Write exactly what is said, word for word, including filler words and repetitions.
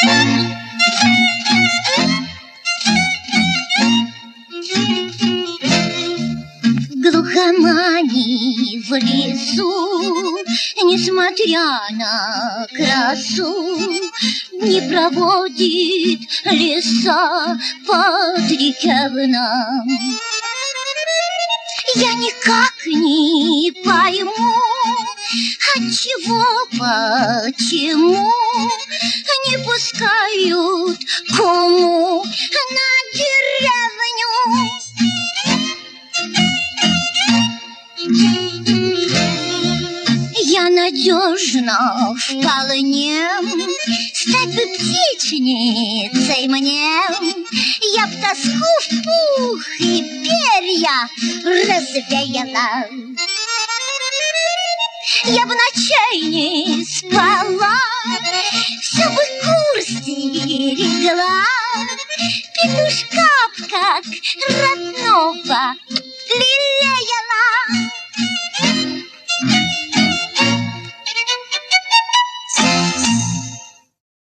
Глухомани в лесу, несмотря на красу, не проводит леса под рекавном. Я никак не пойму, отчего, почему не пускают кому на деревню. Я надежно вполне стать бы птичницей мне. Я б тоску в пух и перья развеяла. Я бы ночей не спала, все бы кур стерегла, петушка б как родного. Ли